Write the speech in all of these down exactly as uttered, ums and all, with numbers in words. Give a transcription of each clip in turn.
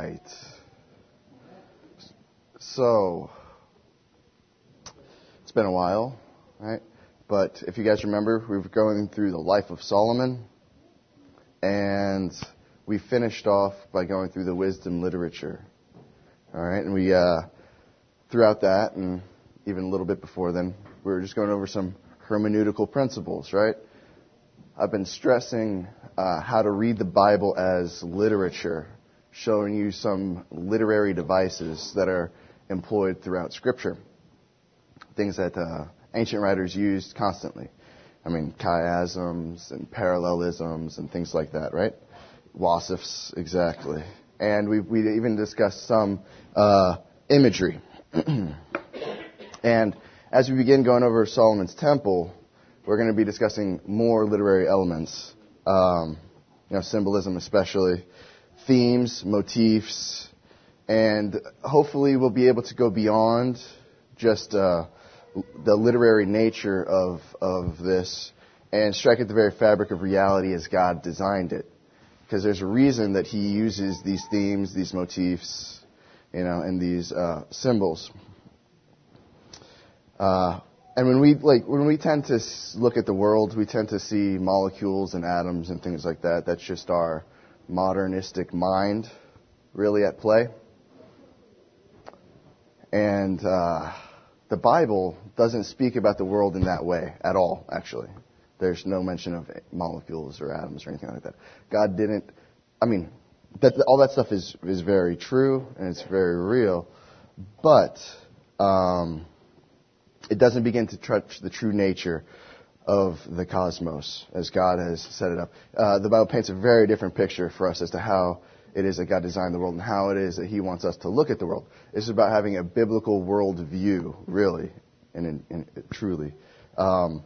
right. So, it's been a while, right? But if you guys remember, we were going through the life of Solomon, and we finished off by going through the wisdom literature. All right, and we, uh, throughout that, and even a little bit before then, we were just going over some hermeneutical principles, right? I've been stressing uh, how to read the Bible as literature, showing you some literary devices that are employed throughout Scripture, things that uh, ancient writers used constantly. I mean, chiasms and parallelisms and things like that, right? Wasifs, exactly. And we we even discussed some uh, imagery. And as we begin going over Solomon's Temple, we're going to be discussing more literary elements, um, you know, symbolism especially, themes, motifs, and hopefully we'll be able to go beyond just uh, the literary nature of of this and strike at the very fabric of reality as God designed it. Because there's a reason that He uses these themes, these motifs, you know, and these uh, symbols. Uh, and when we like when we tend to look at the world, we tend to see molecules and atoms and things like that. That's just our modernistic mind, really at play. And uh, the Bible doesn't speak about the world in that way at all. Actually, there's no mention of molecules or atoms or anything like that. God didn't. I mean, that all that stuff is is very true and it's very real, but um, it doesn't begin to touch the true nature of the cosmos as God has set it up. Uh, the Bible paints a very different picture for us as to how it is that God designed the world and how it is that He wants us to look at the world. This is about having a biblical world view, really, and, in, in, truly. Um,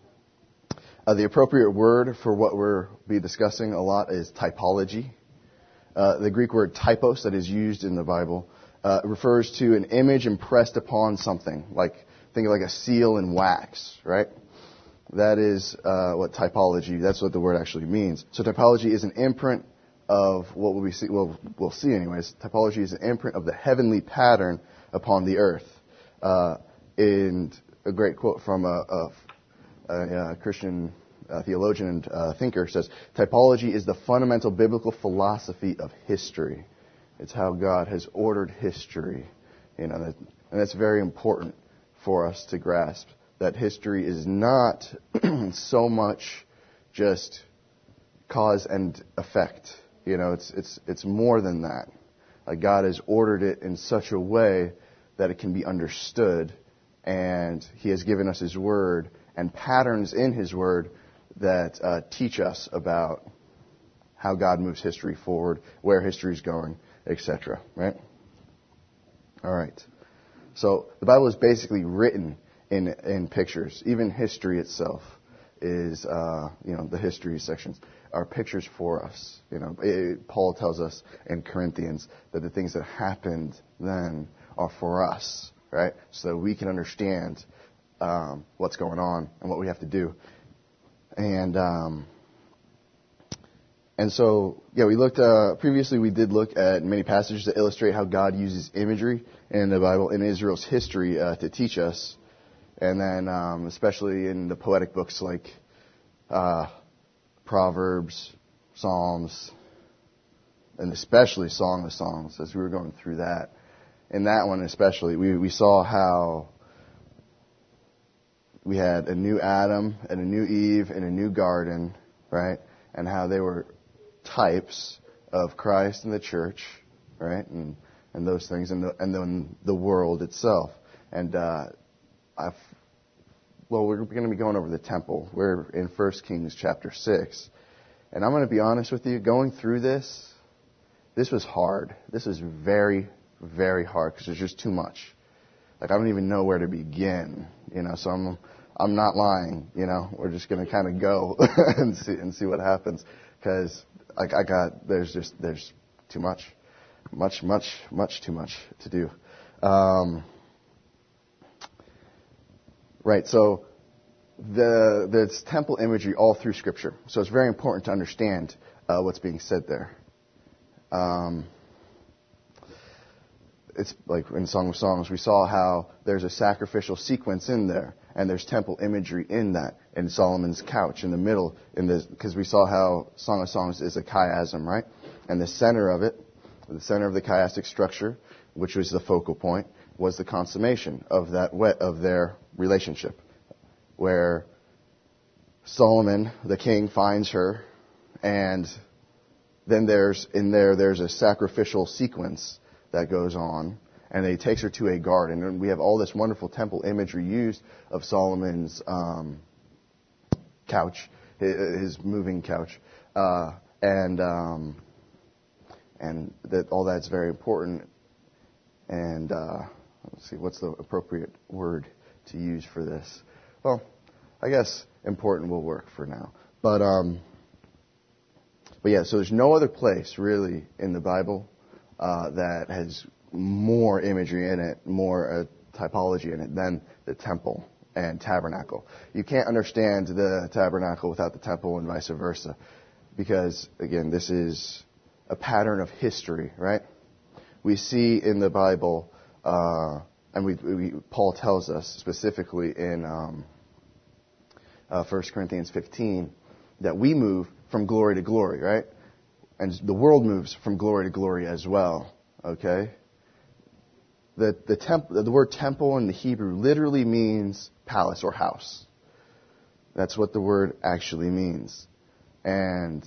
uh, the appropriate word for what we'll be discussing a lot is typology. Uh, the Greek word typos that is used in the Bible uh, refers to an image impressed upon something, like think of like a seal in wax, right? That is uh, what typology, that's what the word actually means. So typology is an imprint of what we see, well, we'll see anyways. Typology is an imprint of the heavenly pattern upon the earth. Uh, and a great quote from a, a, a Christian uh, theologian and uh, thinker says, typology is the fundamental biblical philosophy of history. It's how God has ordered history. You know, that, and that's very important for us to grasp, that history is not so much just cause and effect. You know, it's it's it's more than that. Like God has ordered it in such a way that it can be understood, and He has given us His Word and patterns in His Word that uh, teach us about how God moves history forward, where history is going, et cetera. Right? All right. So the Bible is basically written in in pictures. Even history itself is, uh, you know, the history sections are pictures for us. You know, it, Paul tells us in Corinthians that the things that happened then are for us, right? So that we can understand um, what's going on and what we have to do. And um, and so, yeah, we looked uh, previously. We did look at many passages that illustrate how God uses imagery in the Bible, in Israel's history, uh, to teach us. And then, um, especially in the poetic books like uh, Proverbs, Psalms, and especially Song of Songs, as we were going through that. In that one especially, we, we saw how we had a new Adam and a new Eve in a new garden, right? And how they were types of Christ and the church, right? And and those things, and the, and then the world itself. And uh, I've, well, we're going to be going over the temple. We're in First Kings chapter six. And I'm going to be honest with you, going through this, this was hard. This was very, very hard because there's just too much. Like, I don't even know where to begin, you know, so I'm I'm not lying, you know. We're just going to kind of go and see and see what happens because like I got, there's just, there's too much. Much, much, much too much to do. Um, right, so the there's temple imagery all through Scripture. So it's very important to understand uh, what's being said there. Um, it's like in Song of Songs, we saw how there's a sacrificial sequence in there, and there's temple imagery in that, in Solomon's couch in the middle, in the because we saw how Song of Songs is a chiasm, right? And the center of it, the center of the chiastic structure, which was the focal point, was the consummation of that wet of their relationship, where Solomon, the king, finds her, and then there's in there there's a sacrificial sequence that goes on, and he takes her to a garden, and we have all this wonderful temple imagery used of Solomon's um, couch, his moving couch, uh, and um, and that all that's very important. And uh, let's see, what's the appropriate word to use for this? Well, I guess important will work for now. But um, but yeah, so there's no other place really in the Bible uh, that has more imagery in it, more uh, typology in it than the temple and tabernacle. You can't understand the tabernacle without the temple and vice versa, because again, this is a pattern of history, right? We see in the Bible, uh, and we, we, Paul tells us specifically in um, uh, First Corinthians fifteen that we move from glory to glory, right? And the world moves from glory to glory as well, okay? The, the, temp, the word temple in the Hebrew literally means palace or house. That's what the word actually means. And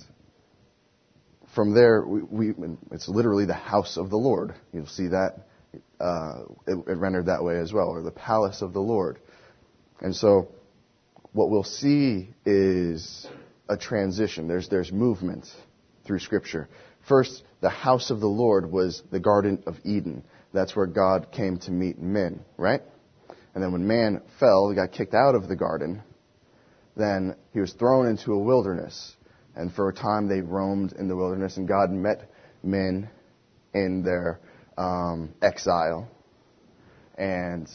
from there, we, we, it's literally the house of the Lord. You'll see that uh, it, it rendered that way as well, or the palace of the Lord. And so what we'll see is a transition. There's, there's movement through Scripture. First, the house of the Lord was the Garden of Eden. That's where God came to meet men, right? And then when man fell, he got kicked out of the garden. Then he was thrown into a wilderness. And for a time they roamed in the wilderness, and God met men in their um, exile. And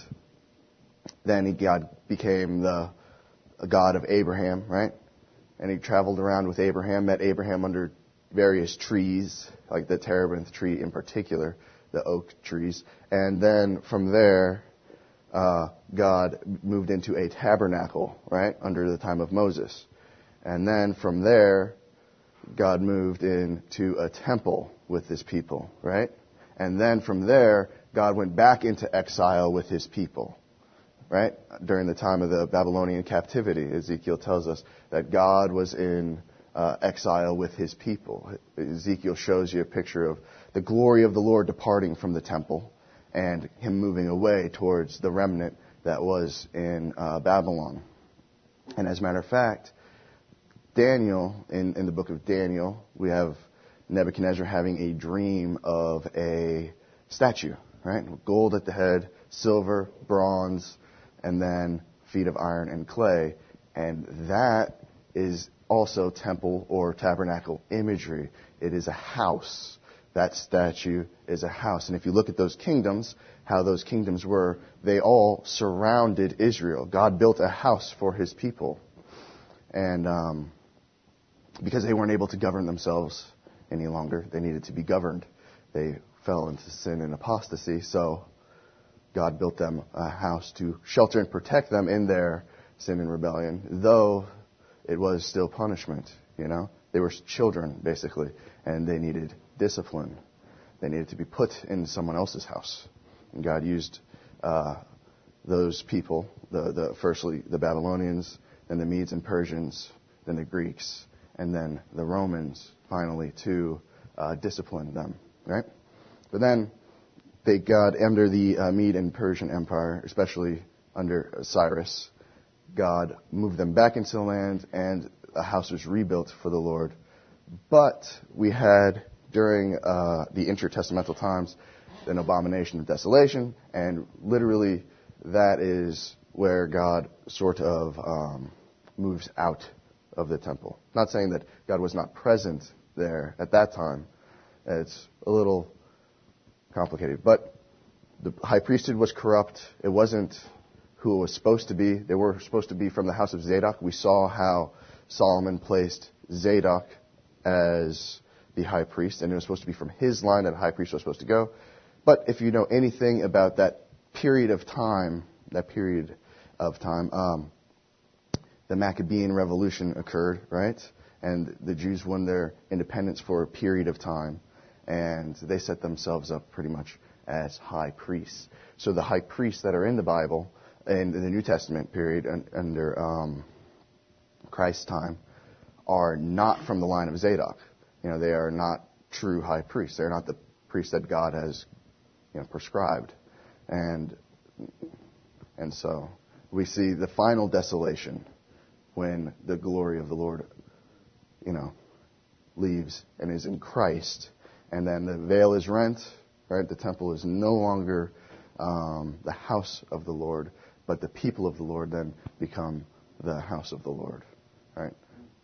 then he, God became the God of Abraham, right? And he traveled around with Abraham, met Abraham under various trees, like the terebinth tree in particular, the oak trees. And then from there, uh, God moved into a tabernacle, right, under the time of Moses. And then from there, God moved into a temple with his people, right? And then from there, God went back into exile with his people, right? During the time of the Babylonian captivity, Ezekiel tells us that God was in uh, exile with his people. Ezekiel shows you a picture of the glory of the Lord departing from the temple and him moving away towards the remnant that was in uh, Babylon. And as a matter of fact, Daniel, in, in the book of Daniel, we have Nebuchadnezzar having a dream of a statue, right? Gold at the head, silver, bronze, and then feet of iron and clay. And that is also temple or tabernacle imagery. It is a house. That statue is a house. And if you look at those kingdoms, how those kingdoms were, they all surrounded Israel. God built a house for his people. And um, because they weren't able to govern themselves any longer, they needed to be governed. They fell into sin and apostasy, so God built them a house to shelter and protect them in their sin and rebellion, though it was still punishment, you know. They were children, basically, and they needed discipline. They needed to be put in someone else's house. And God used uh, those people, the, the firstly the Babylonians, then the Medes and Persians, then the Greeks, and then the Romans, finally, to uh, discipline them, right? But then they got under the uh, Mede and Persian Empire, especially under Cyrus. God moved them back into the land, and a house was rebuilt for the Lord. But we had, during uh, the intertestamental times, an abomination of desolation, and literally that is where God sort of um, moves out of the temple. Not saying that God was not present there at that time. It's a little complicated. But the high priesthood was corrupt. It wasn't who it was supposed to be. They were supposed to be from the house of Zadok. We saw how Solomon placed Zadok as the high priest, and it was supposed to be from his line that a high priest was supposed to go. But if you know anything about that period of time, that period of time, um, the Maccabean Revolution occurred, right? And the Jews won their independence for a period of time, and they set themselves up pretty much as high priests. So the high priests that are in the Bible, in the New Testament period, under um, Christ's time, are not from the line of Zadok. You know, they are not true high priests. They're not the priests that God has, you know, prescribed. And and so we see the final desolation when the glory of the Lord, you know, leaves and is in Christ. And then the veil is rent, right? The temple is no longer um, the house of the Lord, but the people of the Lord then become the house of the Lord, right?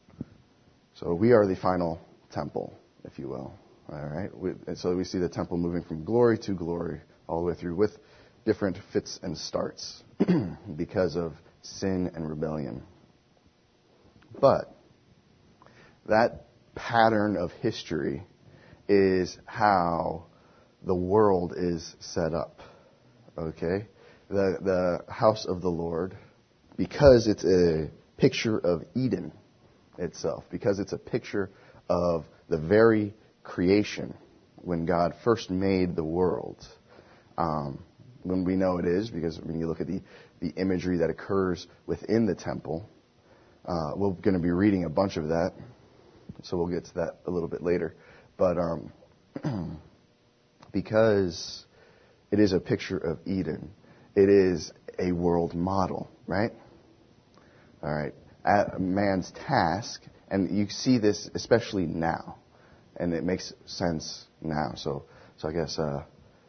So we are the final temple, if you will. All right. We, and so we see the temple moving from glory to glory all the way through with different fits and starts because of sin and rebellion. But that pattern of history is how the world is set up. Okay? The the house of the Lord, because it's a picture of Eden itself, because it's a picture of the very creation when God first made the world. Um, when we know it is, because when you look at the, the imagery that occurs within the temple, uh, we're going to be reading a bunch of that, so we'll get to that a little bit later. But um, because it is a picture of Eden, it is a world model, right? All right. At man's task, and you see this especially now, and it makes sense now. So, so I guess, uh,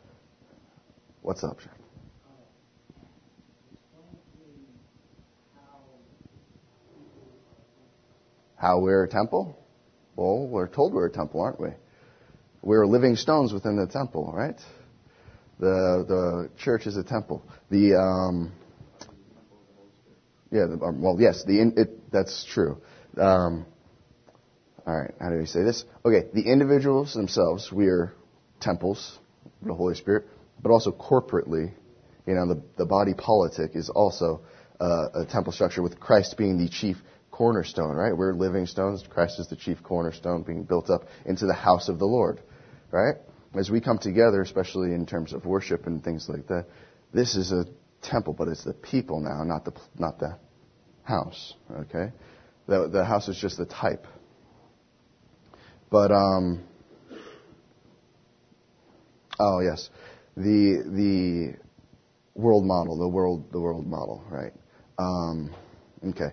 what's up, Jeff? How we're a temple? Well, we're told we're a temple, aren't we? We're living stones within the temple, right? The the church is a temple. The um, yeah, the, um, well, yes, the it that's true. Um, all right, how do we say this? Okay, the individuals themselves, we are temples, the Holy Spirit, but also corporately, you know, the the body politic is also uh, a temple structure with Christ being the chief cornerstone, right? We're living stones. Christ is the chief cornerstone being built up into the house of the Lord, right? As we come together, especially in terms of worship and things like that, this is a temple, but it's the people now, not the not the house, okay? The the house is just the type. But um oh yes, the the world model, the world the world model, right? Um okay.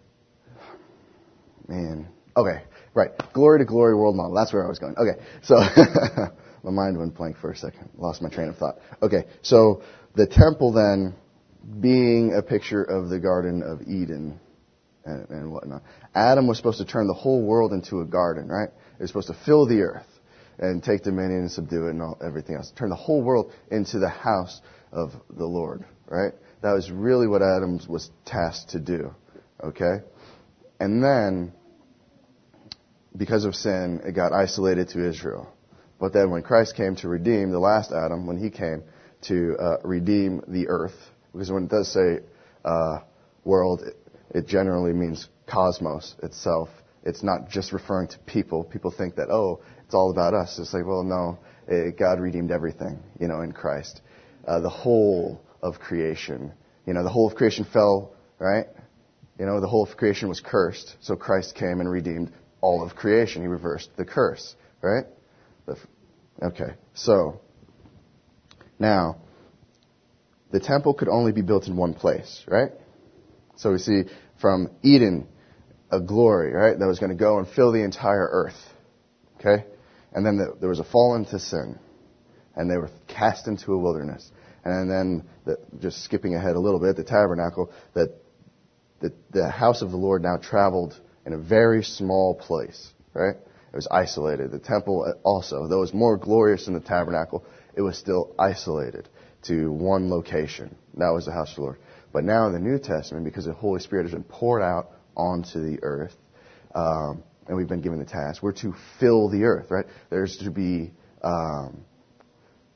Man. Okay, right. Glory to glory world model. That's where I was going. Okay, so my mind went blank for a second. Lost my train of thought. Okay, so the temple then being a picture of the Garden of Eden and, and whatnot. Adam was supposed to turn the whole world into a garden, right? It was supposed to fill the earth and take dominion and subdue it and all, everything else. Turn the whole world into the house of the Lord, right? That was really what Adam was tasked to do, okay? And then, because of sin, it got isolated to Israel. But then when Christ came to redeem the last Adam, when he came to uh, redeem the earth, because when it does say uh, world, it, it generally means cosmos itself. It's not just referring to people. People think that, oh, it's all about us. It's like, well, no, it, God redeemed everything, you know, in Christ. Uh, the whole of creation, you know, the whole of creation fell, right? You know, the whole of creation was cursed, so Christ came and redeemed all of creation. He reversed the curse, right? Okay, so now the temple could only be built in one place, right? So we see from Eden a glory, right, that was going to go and fill the entire earth, okay? And then the, there was a fall into sin, and they were cast into a wilderness. And then, the, just skipping ahead a little bit, the tabernacle, that the, the house of the Lord now traveled in a very small place, right? It was isolated. The temple also, though it was more glorious than the tabernacle, it was still isolated to one location. That was the house of the Lord. But now in the New Testament, because the Holy Spirit has been poured out onto the earth, um, and we've been given the task, we're to fill the earth, right? There's to be um,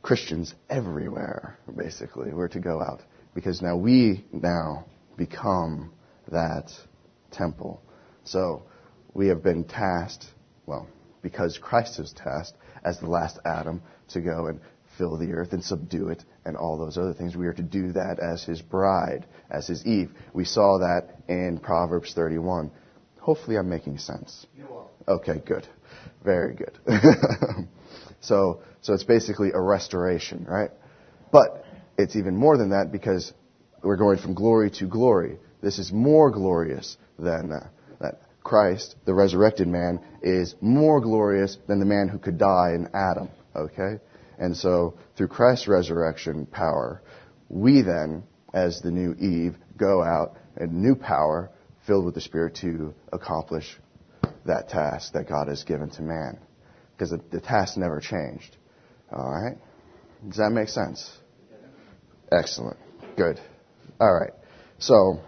Christians everywhere, basically. We're to go out. Because now we now become that temple. So we have been tasked, well, because Christ is tasked as the last Adam to go and fill the earth and subdue it and all those other things. We are to do that as his bride, as his Eve. We saw that in Proverbs thirty-one. Hopefully I'm making sense. You are. Okay, good. Very good. so, so it's basically a restoration, right? But it's even more than that because we're going from glory to glory. This is more glorious than uh, that. Christ, the resurrected man, is more glorious than the man who could die in Adam, okay? And so, through Christ's resurrection power, we then, as the new Eve, go out in new power, filled with the Spirit, to accomplish that task that God has given to man. Because the, the task never changed. All right? Does that make sense? Excellent. Good. All right. So,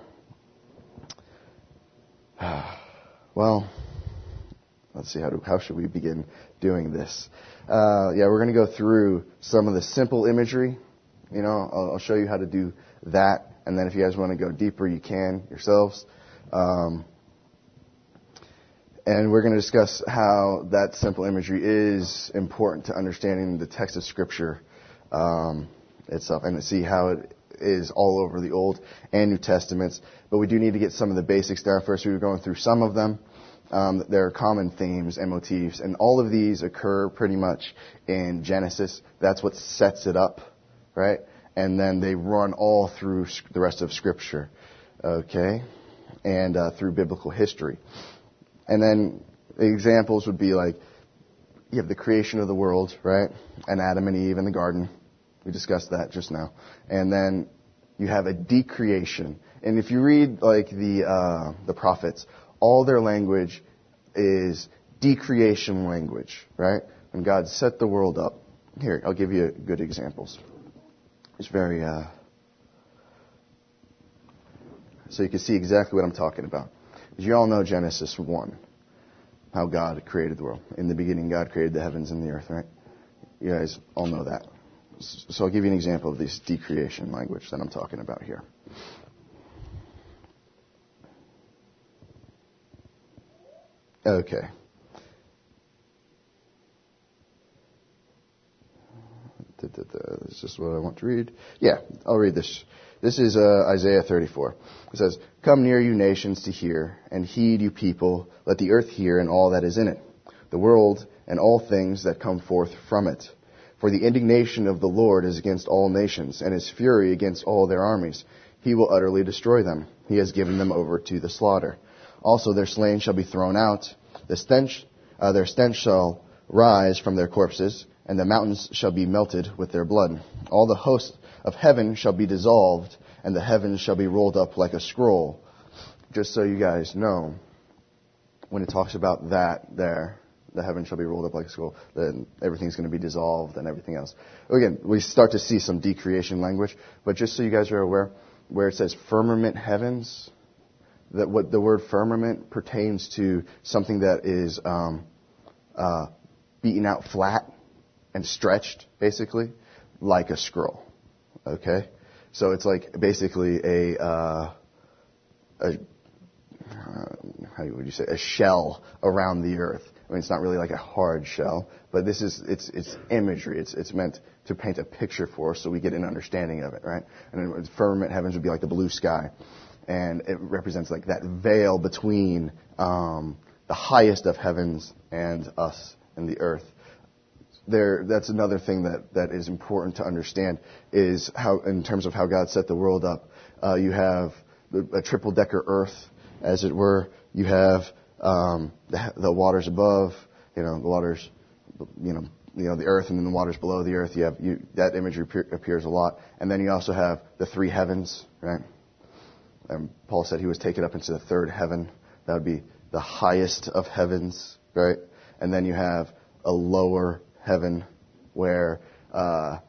well, let's see, how, do, how should we begin doing this? Uh, yeah, we're going to go through some of the simple imagery. You know, I'll, I'll show you how to do that. And then if you guys want to go deeper, you can yourselves. Um, and we're going to discuss how that simple imagery is important to understanding the text of Scripture um, itself, and to see how it is all over the Old and New Testaments. But we do need to get some of the basics down first. We were going through some of them. Um, there are common themes and motifs, and all of these occur pretty much in Genesis. That's what sets it up, right? And then they run all through the rest of Scripture, okay, and uh, through biblical history. And then the examples would be like, you have the creation of the world, right, and Adam and Eve in the garden. We discussed that just now. And then you have a decreation. And if you read like the uh, the prophets, all their language is decreation language, right? When God set the world up. Here, I'll give you good examples. It's very, uh, so you can see exactly what I'm talking about. Because you all know Genesis one, how God created the world. In the beginning, God created the heavens and the earth, right? You guys all know that. So I'll give you an example of this decreation language that I'm talking about here. Okay. Is this what I want to read? Yeah, I'll read this. This is uh, Isaiah thirty-four. It says, "Come near, you nations, to hear, and heed, you people. Let the earth hear and all that is in it, the world and all things that come forth from it. For the indignation of the Lord is against all nations, and his fury against all their armies. He will utterly destroy them. He has given them over to the slaughter. Also their slain shall be thrown out. The stench, uh, their stench shall rise from their corpses, and the mountains shall be melted with their blood. All the host of heaven shall be dissolved, and the heavens shall be rolled up like a scroll." Just so you guys know, when it talks about that there, the heavens shall be rolled up like a scroll, then everything's going to be dissolved and everything else. Again, we start to see some decreation language, but just so you guys are aware, where it says firmament heavens, that what the word firmament pertains to something that is um, uh, beaten out flat and stretched, basically, like a scroll. Okay? So it's like basically a, uh, a uh, how would you say, a shell around the earth. I mean, it's not really like a hard shell, but this is, it's, it's imagery. It's, it's meant to paint a picture for us so we get an understanding of it, right? And then firmament heavens would be like the blue sky. And it represents like that veil between um, the highest of heavens and us and the earth. There, that's another thing that, that is important to understand is how, in terms of how God set the world up, uh, you have a triple-decker earth, as it were. You have um, the, the waters above, you know, the waters, you know, you know, the earth, and then the waters below the earth. You have you, that imagery appears a lot, and then you also have the three heavens, right? And Paul said he was taken up into the third heaven. That would be the highest of heavens, right? And then you have a lower heaven where uh,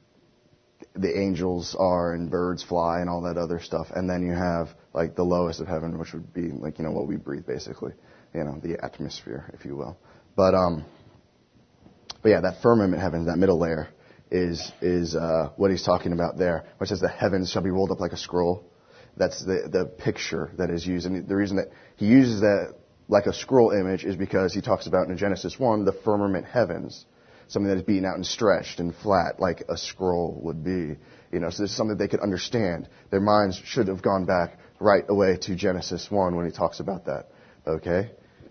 the angels are and birds fly and all that other stuff. And then you have like the lowest of heaven, which would be like, you know, what we breathe basically, you know, the atmosphere, if you will. But um, but yeah, that firmament heaven, that middle layer, is is uh, what he's talking about there. Where it says the heavens shall be rolled up like a scroll. That's the, the picture that is used. And the reason that he uses that like a scroll image is because he talks about in Genesis one the firmament heavens, something that is beaten out and stretched and flat like a scroll would be. You know, so this is something they could understand. Their minds should have gone back right away to Genesis one when he talks about that. Okay?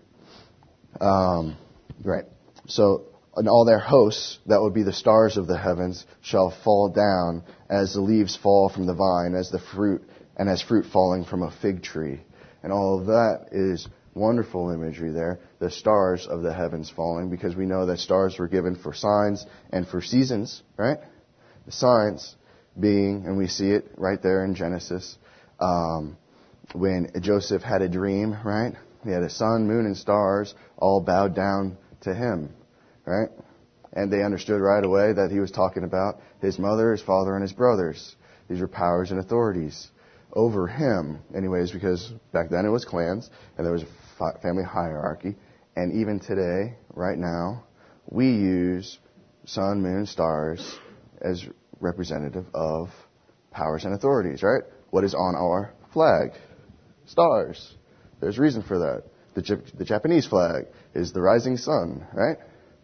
Um, right. So, and all their hosts, that would be the stars of the heavens, shall fall down as the leaves fall from the vine, as the fruit, and as fruit falling from a fig tree. And all of that is wonderful imagery there. The stars of the heavens falling, because we know that stars were given for signs and for seasons, right? The signs being, and we see it right there in Genesis, um, when Joseph had a dream, right? He had a sun, moon, and stars all bowed down to him, right? And they understood right away that he was talking about his mother, his father, and his brothers. These were powers and authorities over him, anyways, because back then it was clans, and there was a family hierarchy. And even today, right now, we use sun, moon, stars as representative of powers and authorities, right? What is on our flag? Stars. There's reason for that. The, J- the Japanese flag is the rising sun, right?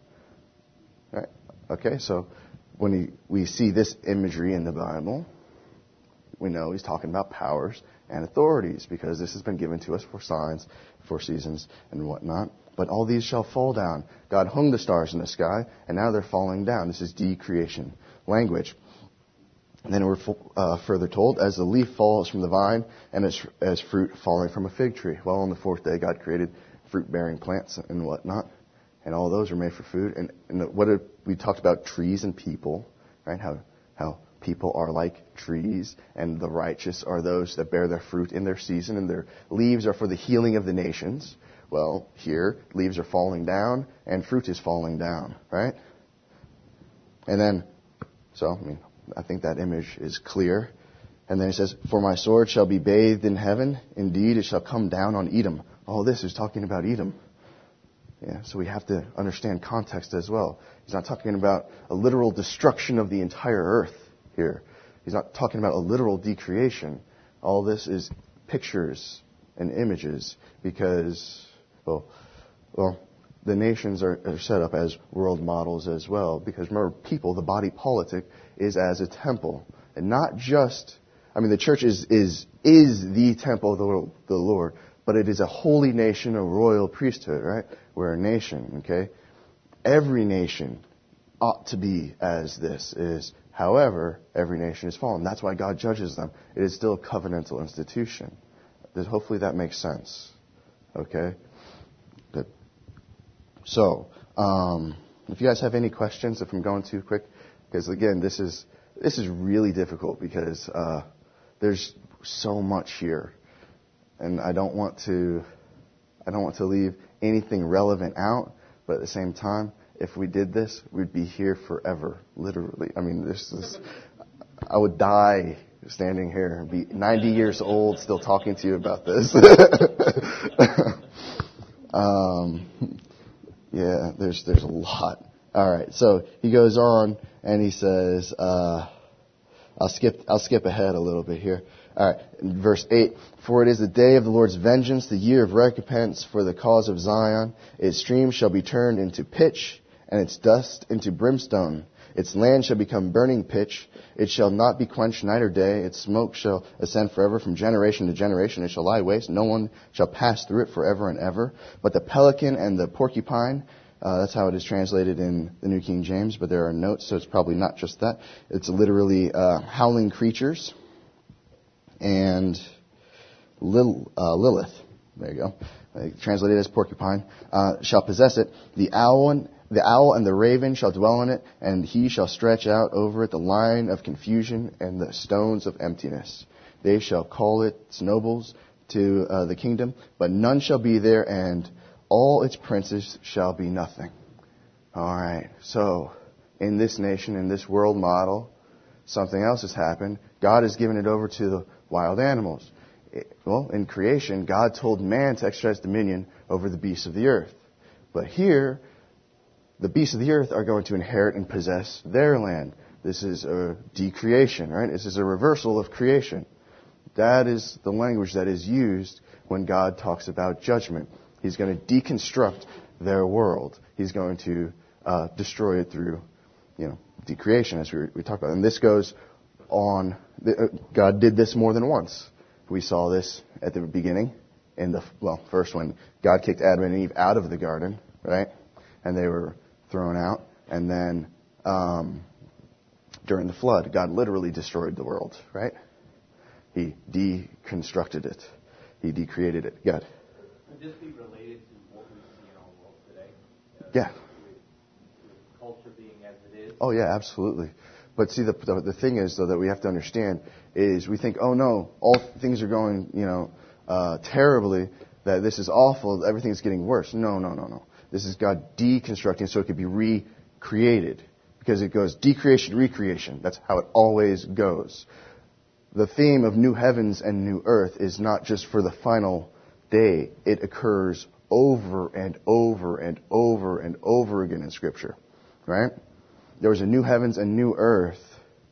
Right. Okay, so when he, we see this imagery in the Bible, we know he's talking about powers and authorities, because this has been given to us for signs, for seasons, and whatnot. But all these shall fall down. God hung the stars in the sky, and now they're falling down. This is decreation language. And then we're uh, further told, as the leaf falls from the vine, and as, as fruit falling from a fig tree. Well, on the fourth day, God created fruit-bearing plants and whatnot, and all those are made for food. And, and what did, we talked about trees and people, right? How how people are like trees, and the righteous are those that bear their fruit in their season, and their leaves are for the healing of the nations. Well, here, leaves are falling down, and fruit is falling down, right? And then, so, I mean, I think that image is clear. And then he says, for my sword shall be bathed in heaven. Indeed, it shall come down on Edom. All this is talking about Edom. Yeah, so we have to understand context as well. He's not talking about a literal destruction of the entire earth here. He's not talking about a literal decreation. All this is pictures and images because, well, well, the nations are, are set up as world models as well. Because remember, people, the body politic, is as a temple. And not just, I mean, the church is is is the temple of the, the Lord, but it is a holy nation, a royal priesthood, right? We're a nation, okay? Every nation ought to be as this is. However, every nation is fallen. That's why God judges them. It is still a covenantal institution. Hopefully that makes sense. Okay? Good. So, um, if you guys have any questions, if I'm going too quick, because again, this is this is really difficult because uh, there's so much here, and I don't want to I don't want to leave anything relevant out. But at the same time, if we did this, we'd be here forever, literally. I mean, this is I would die standing here and be ninety years old still talking to you about this. um, yeah, there's there's a lot. All right, so he goes on and he says, uh, I'll skip I'll skip ahead a little bit here. All right, in verse eight, for it is the day of the Lord's vengeance, the year of recompense for the cause of Zion. Its streams shall be turned into pitch, and its dust into brimstone. Its land shall become burning pitch. It shall not be quenched night or day. Its smoke shall ascend forever from generation to generation. It shall lie waste. No one shall pass through it forever and ever. But the pelican and the porcupine, uh, that's how it is translated in the New King James, but there are notes, so it's probably not just that. It's literally uh, howling creatures. And Lil, uh, Lilith, there you go, uh, translated as porcupine, uh, shall possess it. The owl and The owl and the raven shall dwell in it, and he shall stretch out over it the line of confusion and the stones of emptiness. They shall call its nobles to uh, the kingdom, but none shall be there, and all its princes shall be nothing. All right, so in this nation, in this world model, something else has happened. God has given it over to the wild animals. It, well, in creation, God told man to exercise dominion over the beasts of the earth. But here, the beasts of the earth are going to inherit and possess their land. This is a decreation, right? This is a reversal of creation. That is the language that is used when God talks about judgment. He's going to deconstruct their world. He's going to uh, destroy it through, you know, decreation, as we, we talked about. And this goes on. The, uh, God did this more than once. We saw this at the beginning. In the well, first when God kicked Adam and Eve out of the garden, right, and they were thrown out, and then um, during the flood, God literally destroyed the world, right? He deconstructed it. He decreated it. God. Could this be related to what we see in our world today? Uh, Yeah. With, with culture being as it is? Oh, yeah, absolutely. But see, the, the the thing is, though, that we have to understand is we think, oh, no, all things are going, you know, uh, terribly, that this is awful, everything's getting worse. No, no, no, no. This is God deconstructing so it could be recreated. Because it goes decreation, recreation. That's how it always goes. The theme of new heavens and new earth is not just for the final day. It occurs over and over and over and over again in Scripture. Right? There was a new heavens and new earth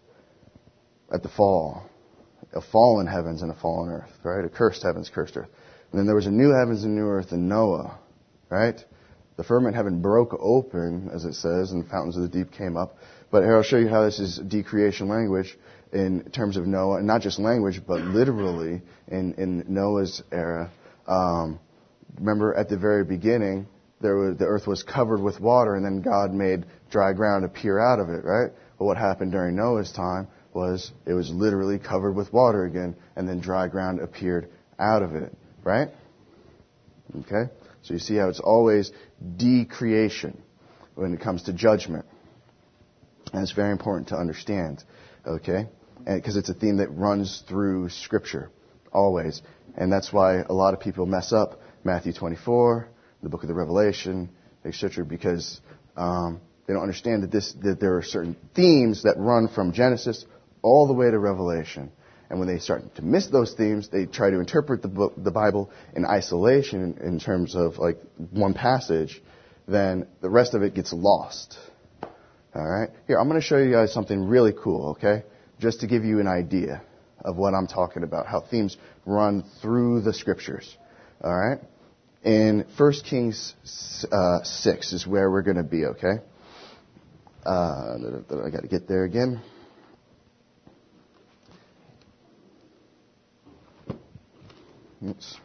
at the fall. A fallen heavens and a fallen earth. Right? A cursed heavens, cursed earth. And then there was a new heavens and new earth in Noah. Right? The firmament heaven broke open, as it says, and the fountains of the deep came up. But here I'll show you how this is decreation language in terms of Noah, and not just language, but literally in, in Noah's era. Um, remember, at the very beginning, there was, the earth was covered with water, and then God made dry ground appear out of it, right? But what happened during Noah's time was it was literally covered with water again, and then dry ground appeared out of it, right? Okay? So you see how it's always decreation when it comes to judgment. And it's very important to understand, okay? Because it's a theme that runs through Scripture, always. And that's why a lot of people mess up Matthew twenty-four, the book of the Revelation, et cetera, because um, they don't understand that this that there are certain themes that run from Genesis all the way to Revelation. And when they start to miss those themes, they try to interpret the book, the Bible in isolation in, in terms of like one passage, then the rest of it gets lost. All right? Here, I'm going to show you guys something really cool, okay? Just to give you an idea of what I'm talking about, how themes run through the Scriptures. All right? In First Kings uh, six is where we're going to be, okay? Uh, I got to get there again. Oops.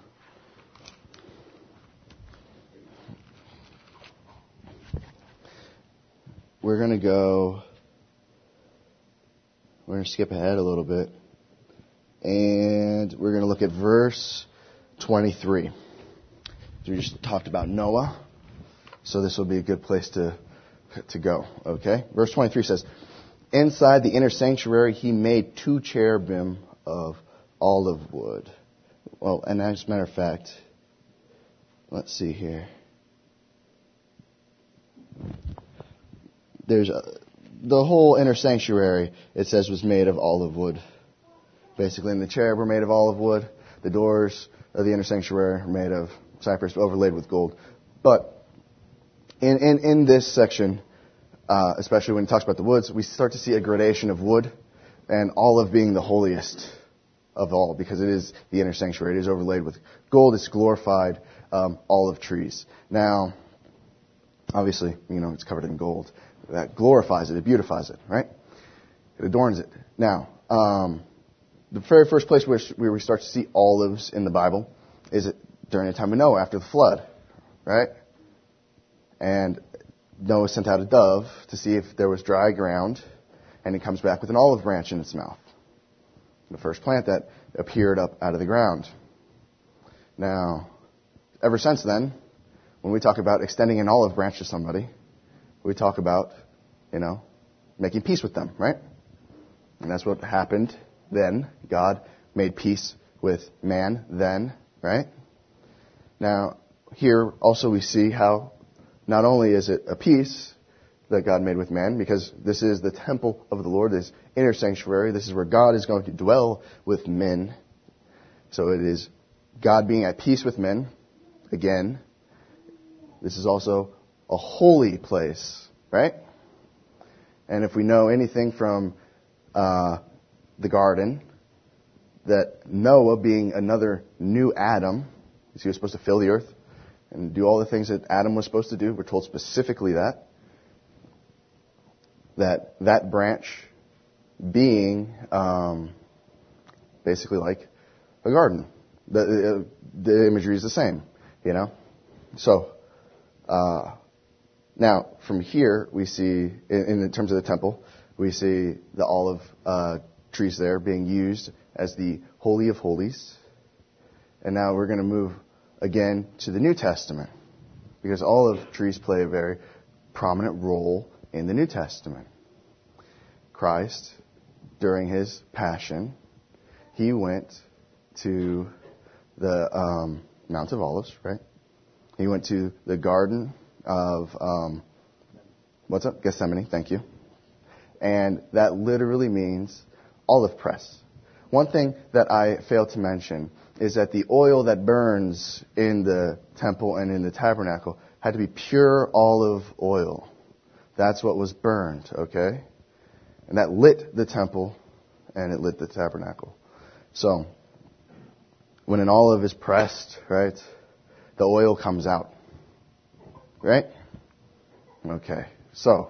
We're going to go, we're going to skip ahead a little bit, and we're going to look at verse twenty-three. We just talked about Noah, so this will be a good place to, to go, okay? Verse twenty-three says, inside the inner sanctuary he made two cherubim of olive wood. Well, and as a matter of fact, let's see here. There's a, the whole inner sanctuary, it says, was made of olive wood. Basically, and the cherub were made of olive wood. The doors of the inner sanctuary are made of cypress, overlaid with gold. But in, in, in this section, uh, especially when it talks about the woods, we start to see a gradation of wood, and olive being the holiest of all, because it is the inner sanctuary. It is overlaid with gold. It's glorified um, olive trees. Now, obviously, you know, it's covered in gold. That glorifies it. It beautifies it, right? It adorns it. Now, um, the very first place where, where we start to see olives in the Bible is it during the time of Noah, after the flood, right? And Noah sent out a dove to see if there was dry ground, and it comes back with an olive branch in its mouth. The first plant that appeared up out of the ground. Now, ever since then, when we talk about extending an olive branch to somebody, we talk about, you know, making peace with them, right? And that's what happened then. God made peace with man then, right? Now, here also we see how not only is it a peace that God made with man, because this is the temple of the Lord, this inner sanctuary. This is where God is going to dwell with men. So it is God being at peace with men. Again, this is also a holy place, right? And if we know anything from uh, the garden, that Noah, being another new Adam, he was supposed to fill the earth and do all the things that Adam was supposed to do. We're told specifically that. That that branch being um, basically like a garden. The, the imagery is the same, you know. So, uh, now from here we see, in, in terms of the temple, we see the olive uh, trees there being used as the Holy of Holies. And now we're going to move again to the New Testament, because olive trees play a very prominent role in the New Testament. Christ, during his passion, he went to the um, Mount of Olives, right? He went to the Garden of, um, what's up? Gethsemane, thank you. And that literally means olive press. One thing that I failed to mention is that the oil that burns in the temple and in the tabernacle had to be pure olive oil. That's what was burned, okay? And that lit the temple and it lit the tabernacle. So, when an olive is pressed, right, the oil comes out. Right? Okay. So,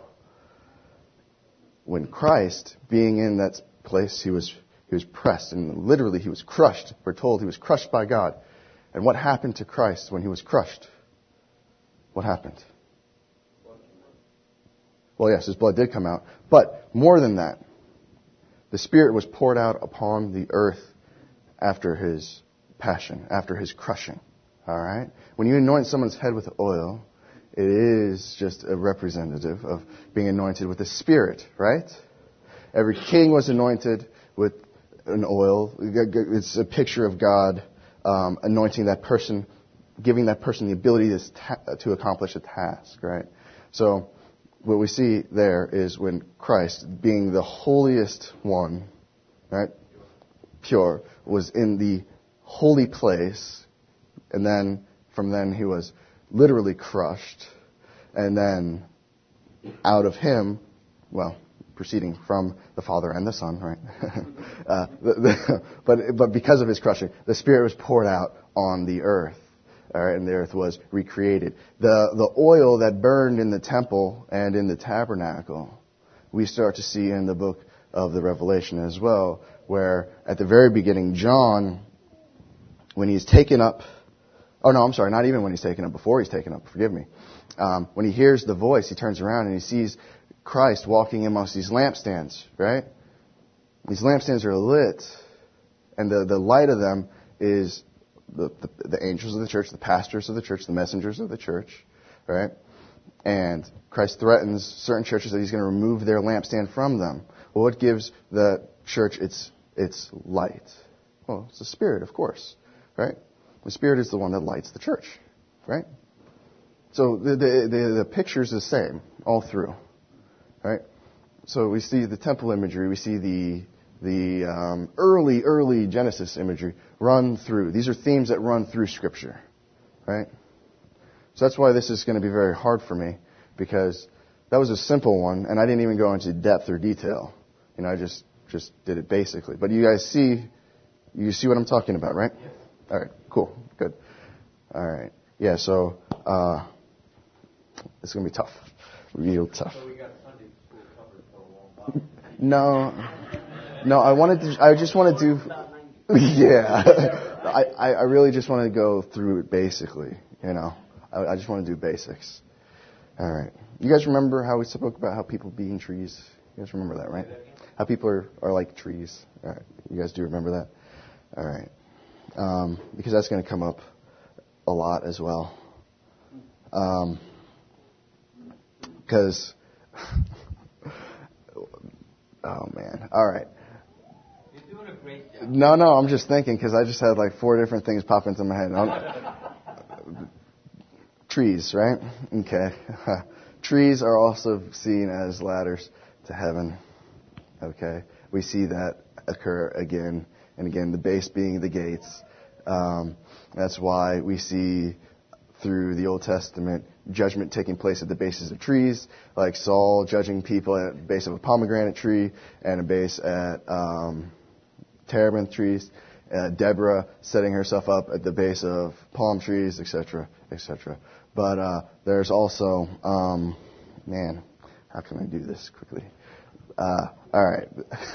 when Christ, being in that place, he was he was pressed, and literally he was crushed. We're told he was crushed by God. And what happened to Christ when he was crushed? What happened? Well, yes, his blood did come out. But more than that, the Spirit was poured out upon the earth after his passion, after his crushing. All right? When you anoint someone's head with oil, it is just a representative of being anointed with the Spirit, right? Every king was anointed with an oil. It's a picture of God um, anointing that person, giving that person the ability to, ta- to accomplish a task, right? So, what we see there is when Christ, being the holiest one, right, pure, was in the holy place, and then from then he was literally crushed, and then out of him, well, proceeding from the Father and the Son, right? uh, the, the, but but because of his crushing, the Spirit was poured out on the earth. All right, and the earth was recreated. The the oil that burned in the temple and in the tabernacle, we start to see in the book of the Revelation as well, where at the very beginning, John, when he's taken up, oh no, I'm sorry, not even when he's taken up, before he's taken up, forgive me. Um, when he hears the voice, he turns around and he sees Christ walking amongst these lampstands, right? These lampstands are lit, and the, the light of them is The, the, the angels of the church, the pastors of the church, the messengers of the church, right? And Christ threatens certain churches that he's going to remove their lampstand from them. Well, what gives the church its its light? Well, it's the Spirit, of course, right? The Spirit is the one that lights the church, right? So the the, the, the picture is the same all through, right? So we see the temple imagery, we see the the um, early, early Genesis imagery run through. These are themes that run through Scripture, right? So that's why this is going to be very hard for me, because that was a simple one, and I didn't even go into depth or detail. You know, I just, just did it basically. But you guys see, you see what I'm talking about, right? Yes. All right, cool, good. All right, yeah. So uh, it's going to be tough, real tough. So we got Sunday school covered for a long time. No. No, I wanted to, I just want to do, yeah, I, I really just want to go through it basically, you know. I, I just want to do basics. All right. You guys remember how we spoke about how people being trees? You guys remember that, right? How people are, are like trees. All right. You guys do remember that? All right. Um, because that's going to come up a lot as well. Um, because, oh man. All right. Doing a great job. No, no, I'm just thinking because I just had like four different things pop into my head. I'm, trees, right? Okay. Trees are also seen as ladders to heaven. Okay. We see that occur again and again, the base being the gates. Um, that's why we see through the Old Testament judgment taking place at the bases of trees, like Saul judging people at the base of a pomegranate tree and a base at um, terebinth trees, uh, Deborah setting herself up at the base of palm trees, et cetera, et cetera. But uh, there's also, um, man, how can I do this quickly? Uh, all right.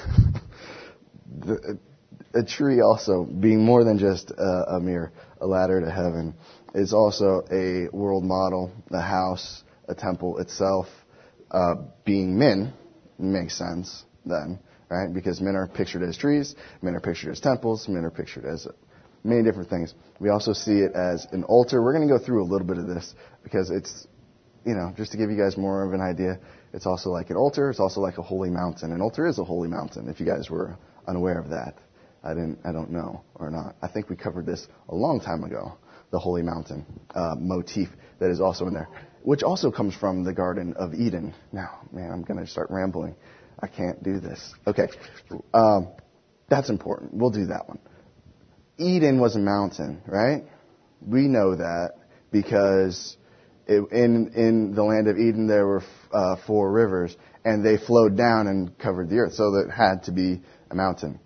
the, a tree also, being more than just a, a mere a ladder to heaven, is also a world model, a house, a temple itself. Uh, being men makes sense then, right? Because men are pictured as trees, men are pictured as temples, men are pictured as many different things. We also see it as an altar. We're going to go through a little bit of this because it's, you know, just to give you guys more of an idea, it's also like an altar. It's also like a holy mountain. An altar is a holy mountain, if you guys were unaware of that. I didn't, I don't know or not. I think we covered this a long time ago, the holy mountain uh, motif that is also in there, which also comes from the Garden of Eden. Now, man, I'm going to start rambling. I can't do this. Okay, um, that's important. We'll do that one. Eden was a mountain, right? We know that because it, in in the land of Eden there were uh, four rivers, and they flowed down and covered the earth, so that it had to be a mountain.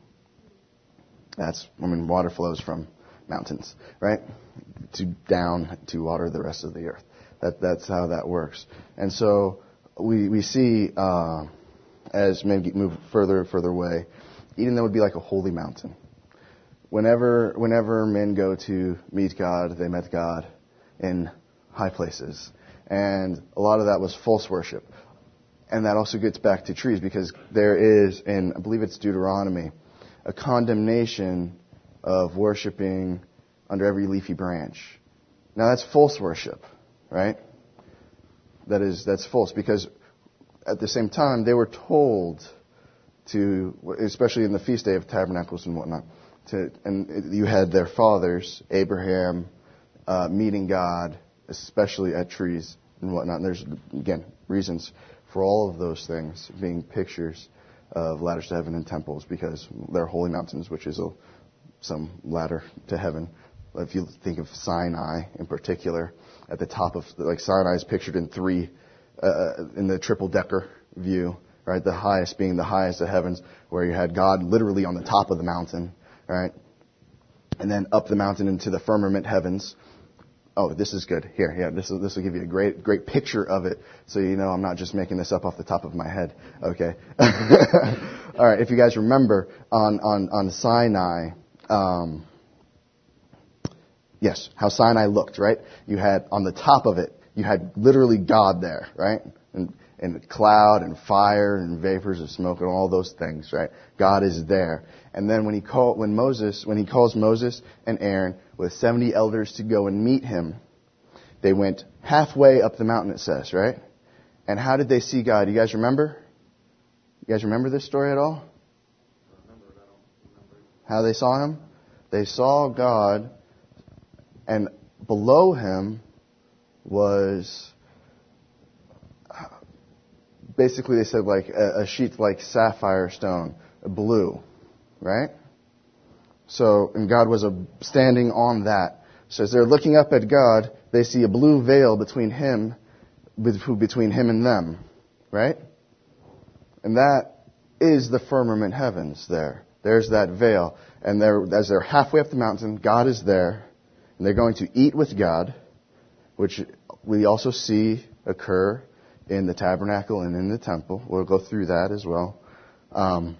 That's, I mean, water flows from mountains, right? To down to water the rest of the earth. That that's how that works. And so we we see uh, as men move further and further away, Eden then would be like a holy mountain. Whenever whenever men go to meet God, they met God in high places, and a lot of that was false worship. And that also gets back to trees, because there is, in I believe it's Deuteronomy, a condemnation of worshiping under every leafy branch. Now that's false worship, right? That is, that's false, because at the same time they were told to, especially in the feast day of tabernacles and whatnot, to, and you had their fathers, Abraham, uh, meeting God, especially at trees and whatnot. And there's, again, reasons for all of those things being pictures of ladders to heaven and temples, because they're holy mountains, which is a, some ladder to heaven. If you think of Sinai in particular, at the top of, like Sinai is pictured in three, uh, in the triple decker view, right? The highest being the highest of heavens, where you had God literally on the top of the mountain, right? And then up the mountain into the firmament heavens. Oh, this is good. Here, yeah, this will, this will give you a great, great picture of it, so you know I'm not just making this up off the top of my head. Okay. All right. If you guys remember on on on Sinai, um, yes, how Sinai looked, right? You had on the top of it, you had literally God there, right? And and cloud and fire and vapors of smoke and all those things, right? God is there. And then when he called, when Moses, when he calls Moses and Aaron with seventy elders to go and meet him, they went halfway up the mountain, it says, right? And how did they see God? You guys remember? You guys remember this story at all? How they saw him? They saw God, and below him was, basically they said like a, a sheet like sapphire stone, blue, right? So, and God was a, standing on that. So as they're looking up at God, they see a blue veil between him, between him and them, right? And that is the firmament heavens there. There's that veil. And they're, as they're halfway up the mountain, God is there. And they're going to eat with God, which we also see occur in the tabernacle and in the temple. We'll go through that as well. Um,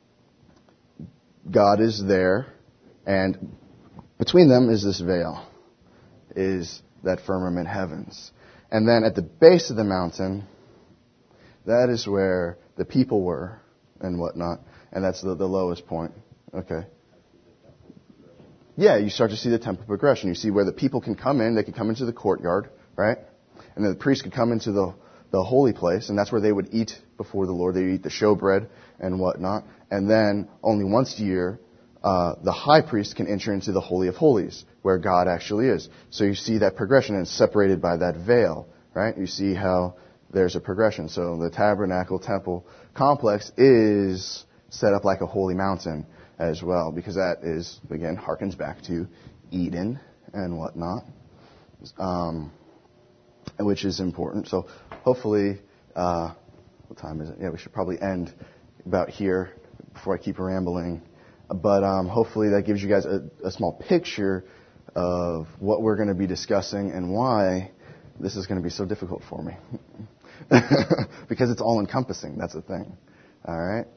God is there, and between them is this veil, is that firmament heavens. And then at the base of the mountain, that is where the people were and whatnot, and that's the, the lowest point. Okay. Yeah, you start to see the temple progression. You see where the people can come in. They can come into the courtyard, right? And then the priest could come into the the holy place, and that's where they would eat before the Lord. They would eat the showbread and whatnot. And then only once a year, uh, the high priest can enter into the Holy of Holies, where God actually is. So you see that progression, and it's separated by that veil, right? You see how there's a progression. So the tabernacle temple complex is set up like a holy mountain as well, because that is, again, harkens back to Eden and whatnot. Um, which is important. So hopefully, uh, what time is it? Yeah, we should probably end about here before I keep rambling. But um, hopefully that gives you guys a, a small picture of what we're going to be discussing and why this is going to be so difficult for me. Because it's all encompassing. That's the thing. All right.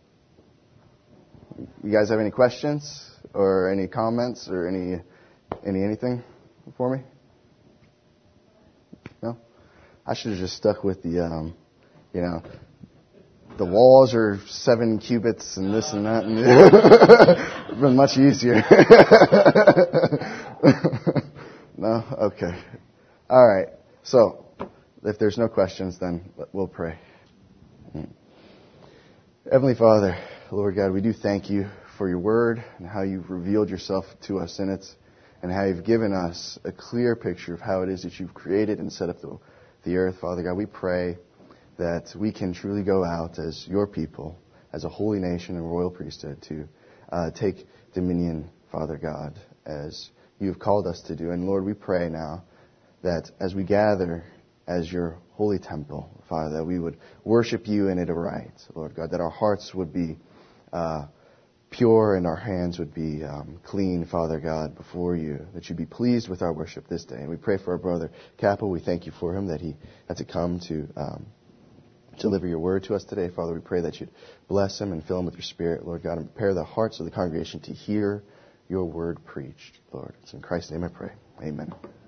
You guys have any questions or any comments or any any anything for me? No? I should have just stuck with the, um, you know, the walls are seven cubits and this and that. And it would have been much easier. No? Okay. All right. So, if there's no questions, then we'll pray. Heavenly Father, Lord God, we do thank you for your word and how you've revealed yourself to us in it and how you've given us a clear picture of how it is that you've created and set up the, the earth. Father God, we pray that we can truly go out as your people, as a holy nation and royal priesthood to uh, take dominion, Father God, as you've called us to do. And Lord, we pray now that as we gather as your holy temple, Father, that we would worship you in it aright, Lord God, that our hearts would be uh, pure and our hands would be um, clean, Father God, before you, that you'd be pleased with our worship this day. And we pray for our brother Kappa. We thank you for him, that he had to come to um, deliver your word to us today. Father, we pray that you'd bless him and fill him with your spirit, Lord God, and prepare the hearts of the congregation to hear your word preached, Lord. It's in Christ's name I pray. Amen.